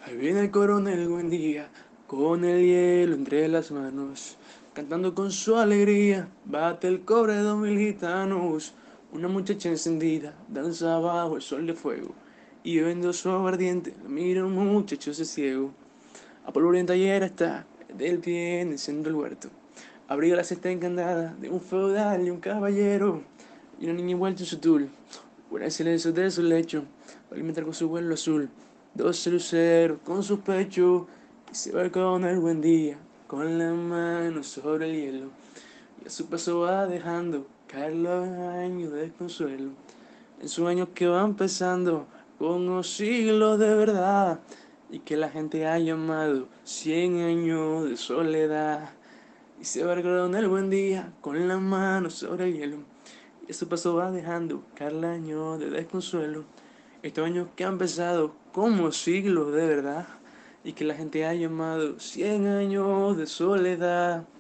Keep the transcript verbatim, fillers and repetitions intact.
Ahí viene el coronel, buen día, con el hielo entre las manos, cantando con su alegría, bate el cobre de dos mil gitanos. Una muchacha encendida danza bajo el sol de fuego, y bebiendo su aguardiente, la mira un muchacho ese ciego. A polvorienta ayer está, del pie en el centro del huerto, abriga la cesta encandada de un feudal y un caballero, y una niña envuelta en su tul, fuera el silencio de su lecho, para alimentar con su vuelo azul, doce luceros con sus pechos, y se va con el buen día, con la mano sobre el hielo, y a su paso va dejando caer los años de desconsuelo, en sueños que van pesando con los siglos de verdad, y que la gente ha llamado cien años de soledad. Y se va con el buen día, con la mano sobre el hielo. Y eso paso va dejando cada año de desconsuelo. Estos años que han pesado como siglos de verdad. Y que la gente ha llamado cien años de soledad.